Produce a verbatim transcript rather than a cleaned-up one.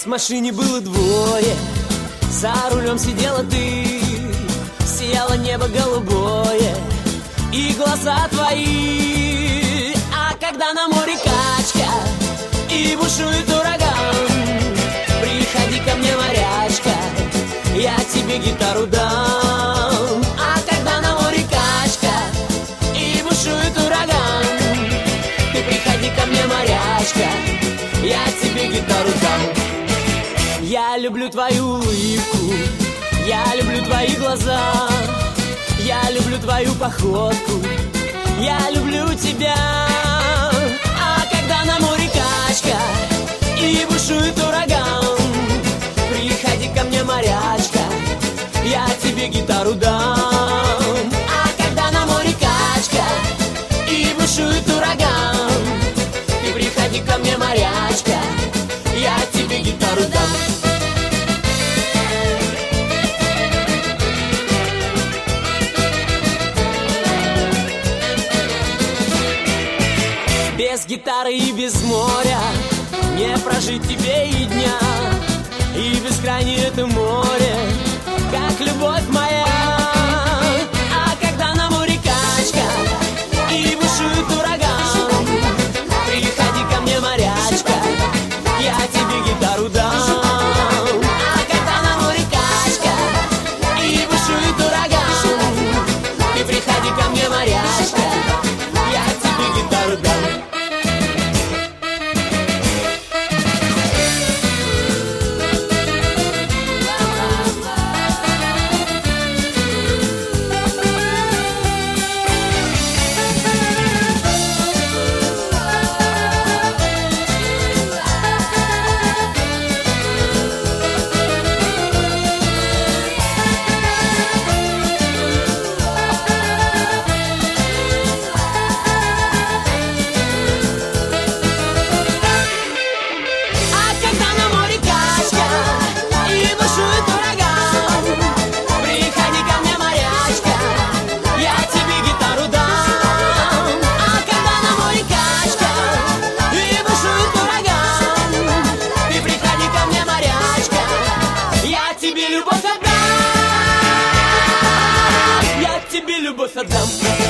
В машине было двое, за рулем сидела ты. Сияло небо голубое и глаза твои. А когда на море качка и бушует ураган, приходи ко мне, морячка, я тебе гитару дам. А когда на море качка и бушует ураган, ты приходи ко мне, морячка, я тебе гитару дам. Я люблю твою улыбку, я люблю твои глаза, я люблю твою походку, я люблю тебя. А когда на море качка и бушует ураган, приходи ко мне, морячка, я тебе гитару дам. А когда на море качка и бушует ураган, ты приходи ко мне, морячка, я тебе гитару дам. Без гитары и без моря не прожить тебе и дня, и бескрайнее это море, как любовь моя. А когда на море качка и бушует ураган, приходи ко мне, морячка, я тебе гитару дам. А когда на море качка и бушует ураган, ты приходи ко мне, морячка, я тебе гитару дам. Любовь отдам.